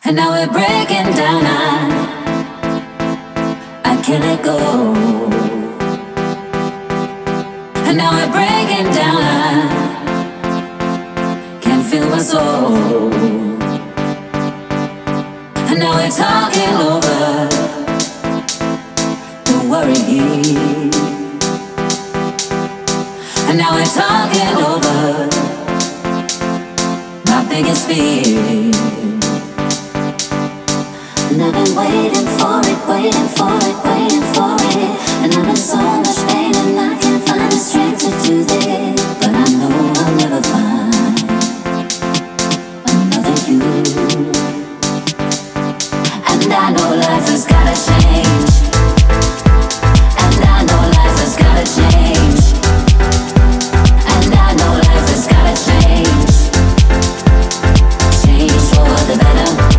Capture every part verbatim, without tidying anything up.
And now we're breaking down. I, I can't let go. And now we're breaking down. I can't feel my soul. And now we're talking over the worry. And now we're talking over my biggest fear. And I've been waiting for it, waiting for it, waiting for it. And I'm in so much pain and I can't find the strength to do this. But I know I'll never find another you. And I know life has gotta change. And I know life has gotta change. And I know life has gotta change. Change for the better.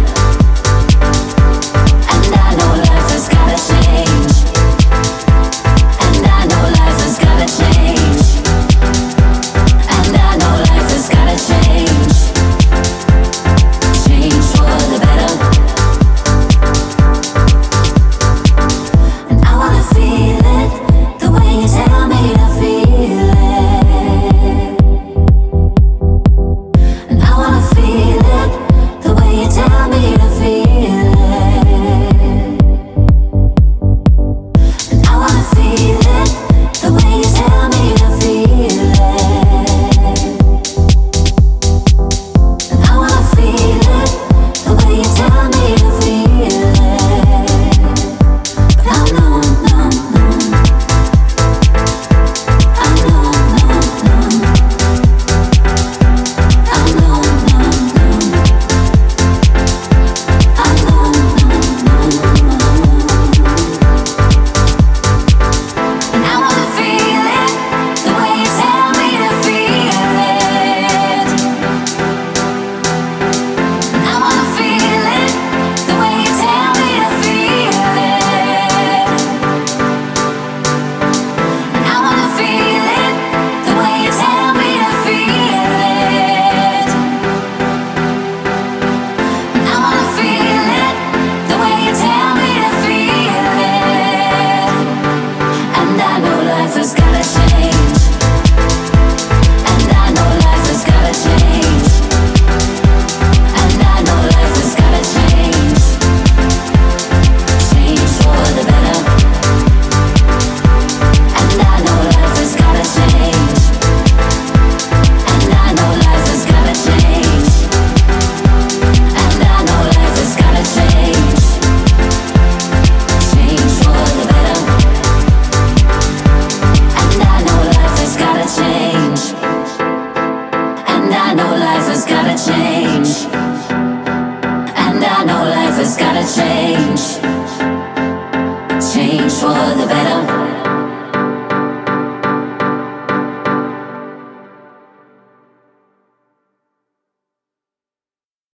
Change for the better.